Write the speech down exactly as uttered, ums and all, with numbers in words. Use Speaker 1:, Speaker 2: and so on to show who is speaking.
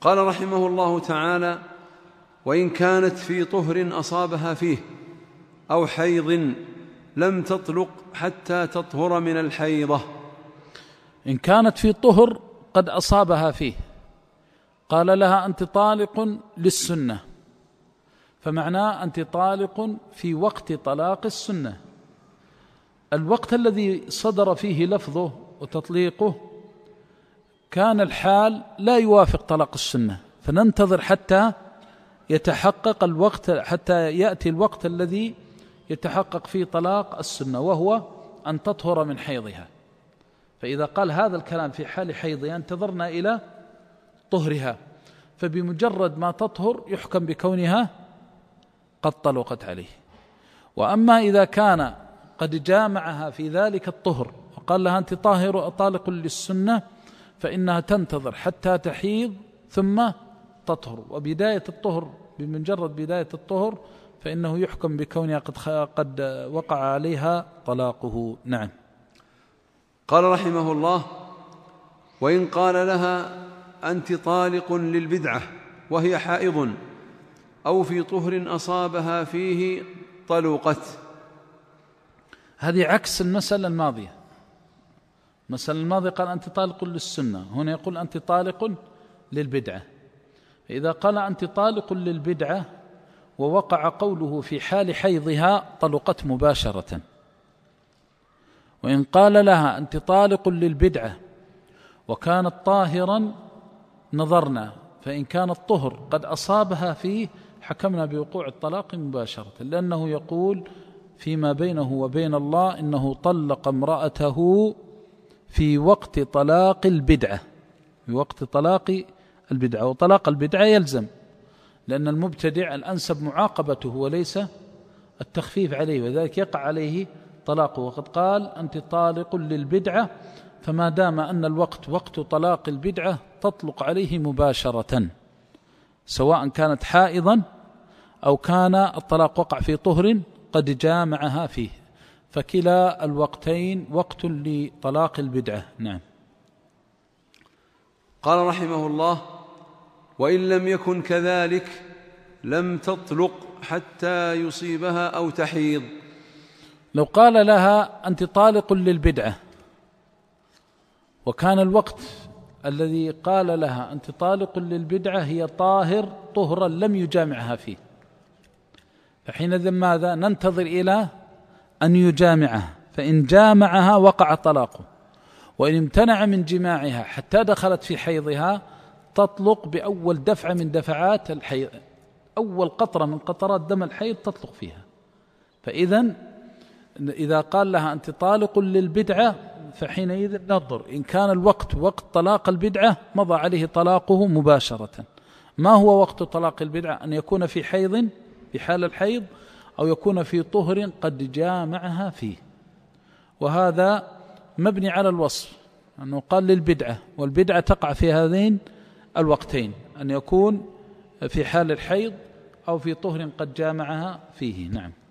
Speaker 1: قال رحمه الله تعالى: وإن كانت في طهر أصابها فيه أو حيض لم تطلق حتى تطهر من الحيضة.
Speaker 2: إن كانت في طهر قد أصابها فيه، قال لها أنت طالق للسنة، فمعناه أنت طالق في وقت طلاق السنة. الوقت الذي صدر فيه لفظه وتطليقه كان الحال لا يوافق طلاق السنة، فننتظر حتى يتحقق الوقت، حتى يأتي الوقت الذي يتحقق فيه طلاق السنة، وهو أن تطهر من حيضها. فإذا قال هذا الكلام في حال حيضها انتظرنا إلى طهرها، فبمجرد ما تطهر يحكم بكونها قد طلقت عليه. وأما إذا كان قد جامعها في ذلك الطهر وقال لها أنت طاهر طالق للسنة، فإنها تنتظر حتى تحيض ثم تطهر، وبداية الطهر بمجرد بداية الطهر فإنه يحكم بكونها قد, قد وقع عليها طلاقه. نعم.
Speaker 1: قال رحمه الله: وإن قال لها أنت طالق للبدعة وهي حائض أو في طهر أصابها فيه طلقت.
Speaker 2: هذه عكس المسألة الماضية. المسألة الماضية قال أنت طالق للسنة، هنا يقول أنت طالق للبدعة. فإذا قال أنت طالق للبدعة ووقع قوله في حال حيضها طلقت مباشرة. وإن قال لها أنت طالق للبدعة وكانت طاهرا نظرنا، فإن كان الطهر قد أصابها فيه حكمنا بوقوع الطلاق مباشرة، لأنه يقول فيما بينه وبين الله إنه طلق امرأته في وقت طلاق البدعة، في وقت طلاق البدعة. وطلاق البدعة يلزم، لأن المبتدع الأنسب معاقبته وليس التخفيف عليه، وذلك يقع عليه طلاقه. وقد قال أنت طالق للبدعة، فما دام أن الوقت وقت طلاق البدعة تطلق عليه مباشرة، سواء كانت حائضا أو كان الطلاق وقع في طهر قد جامعها فيه، فكلا الوقتين وقت لطلاق البدعة. نعم.
Speaker 1: قال رحمه الله: وإن لم يكن كذلك لم تطلق حتى يصيبها أو تحيض.
Speaker 2: لو قال لها أنت طالق للبدعة وكان الوقت الذي قال لها أنت طالق للبدعة هي طاهر طهرا لم يجامعها فيه، فحينئذ ماذا؟ ننتظر إلى أن يجامعها، فإن جامعها وقع طلاقه، وإن امتنع من جماعها حتى دخلت في حيضها تطلق بأول دفعة من دفعات الحيض، أول قطرة من قطرات دم الحيض تطلق فيها. فإذا إذا قال لها أنت طالق للبدعة فحينئذ ننظر، إن كان الوقت وقت طلاق البدعة مضى عليه طلاقه مباشرة. ما هو وقت طلاق البدعة؟ أن يكون في حيض في حال الحيض، أو يكون في طهر قد جامعها فيه. وهذا مبني على الوصف أنه قال للبدعة، والبدعة تقع في هذين الوقتين، أن يكون في حال الحيض أو في طهر قد جامعها فيه. نعم.